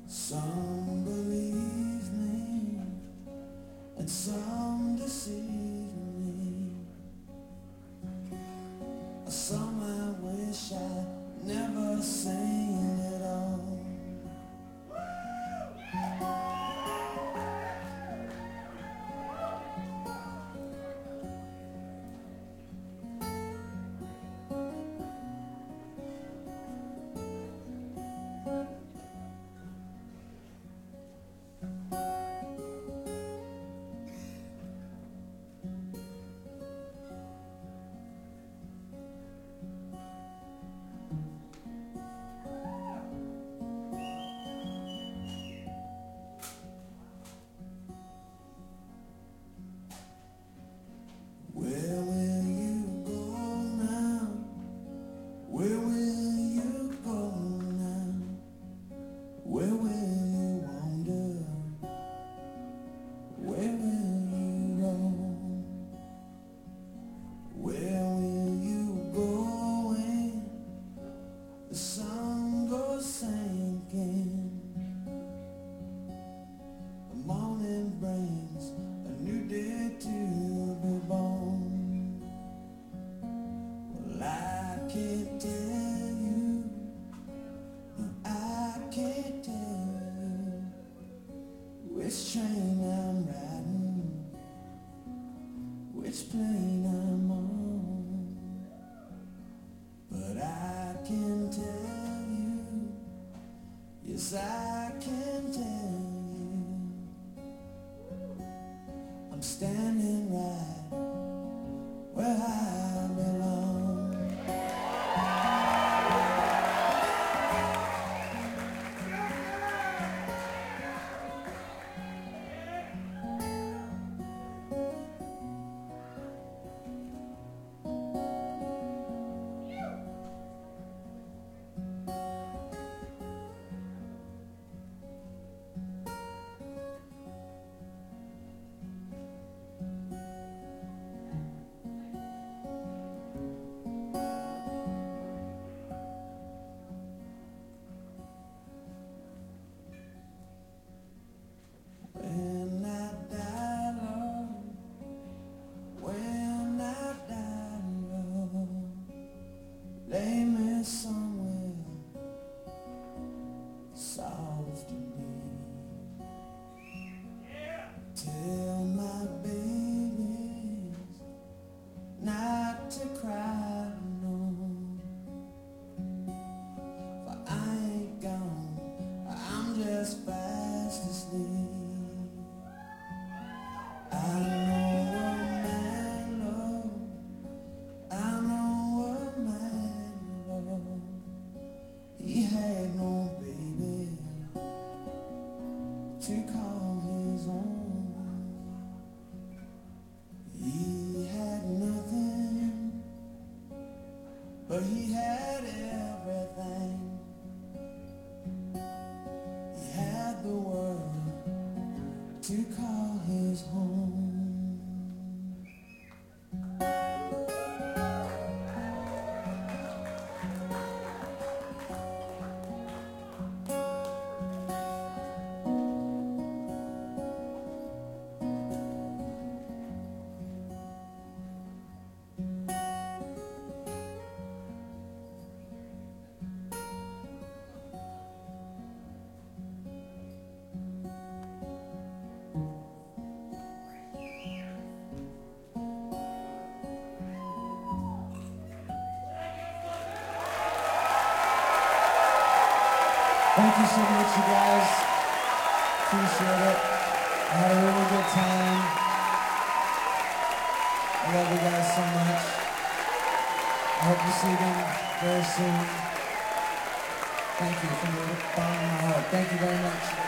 Some believe me, and some deceive me. Some I wish I'd never seen it all. Which train I'm riding, which plane I'm on, but I can tell you, yes I can tell you, I'm standing right where I belong. Lay me somewhere soft and deep. Tell my babies not to cry, no, for I ain't gone, I'm just fast asleep. He had no baby to call his own. He had nothing, but he had everything. He had the world to call his home. Thank you so much, you guys. Appreciate it. I had a really good time. I love you guys so much. I hope to see them very soon. Thank you from the bottom of my heart. Thank you very much.